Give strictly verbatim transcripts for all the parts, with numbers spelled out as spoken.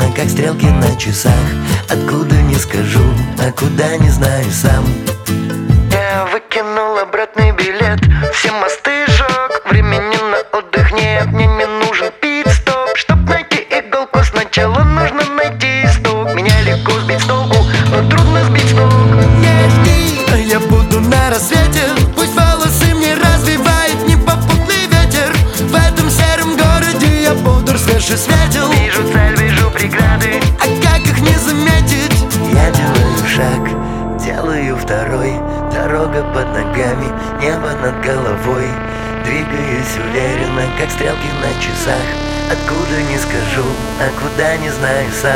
уверенно, как стрелки на часах. Откуда не скажу, а куда не знаю сам. Я выкинул обратный билет, все мосты сжег, времени на отдых нет. Мне не нужен пит-стоп, чтоб найти иголку, сначала нужно найти исток. Меня легко сбить с толку, но трудно сбить с ног. Не жди, а я буду на рассвете. Пусть волосы мне развивает непопутный ветер. В этом сером городе я бодр, свеж и светел. Вижу цель, вижу преграды, а как их не заметить? Я делаю шаг, делаю второй. Дорога под ногами, небо над головой. Двигаюсь уверенно, как стрелки на часах. Откуда не скажу, а куда не знаю сам.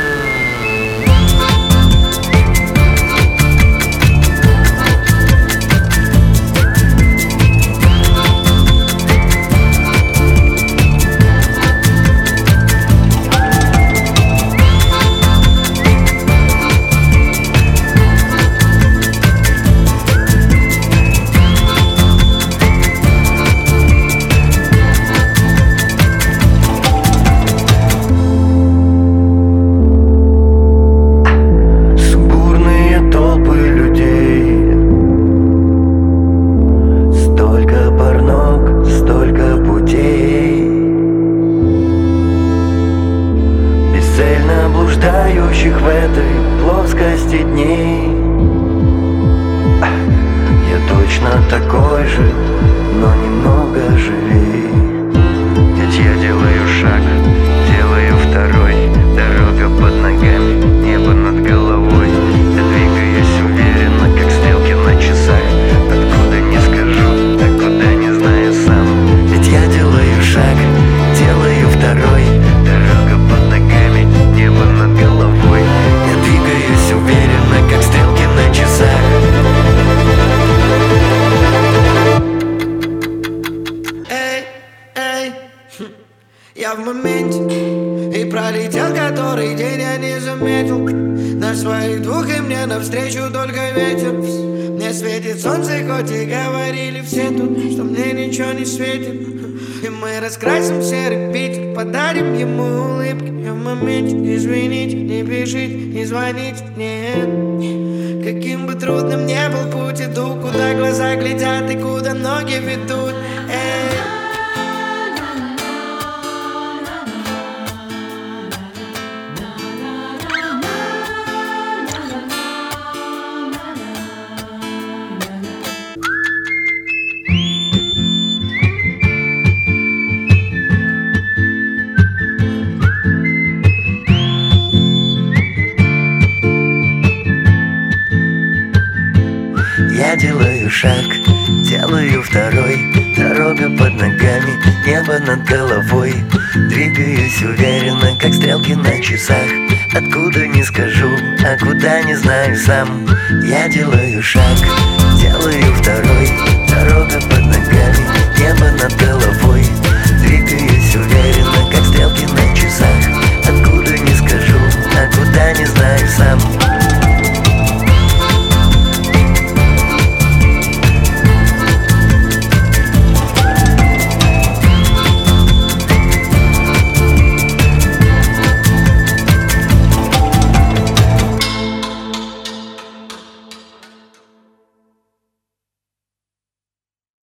Блуждающих в этой плоскости дней. Я точно такой же, но немного живей. ведь я делаю шаг, делаю второй. Дорога под ногами, небо над головой. Я двигаюсь уверенно, как стрелки на часах. Откуда не скажу, а куда не знаю сам. Ведь я делаю шаг, делаю второй. Дорога под ногами, небо над головой. Я двигаюсь уверенно, как стрелки на часах. Эй, эй, я в моменте, и пролетел который день, я не заметил. На своих двух и мне навстречу только ветер. Мне светит солнце, хоть и говорили все тут, что мне ничего не светит. И мы раскрасим серый Питер, подарим ему улыбки. Я в моменте, извините, не пишите, не звоните, нет. Каким бы трудным ни был путь, иду, куда глаза глядят и куда ноги ведут. Эй. Я делаю шаг, делаю второй. Дорога под ногами, небо над головой. Двигаюсь уверенно, как стрелки на часах. Откуда не скажу, а куда не знаю сам. Я делаю шаг, делаю второй. Дорога под ногами, небо над головой. Двигаюсь уверенно.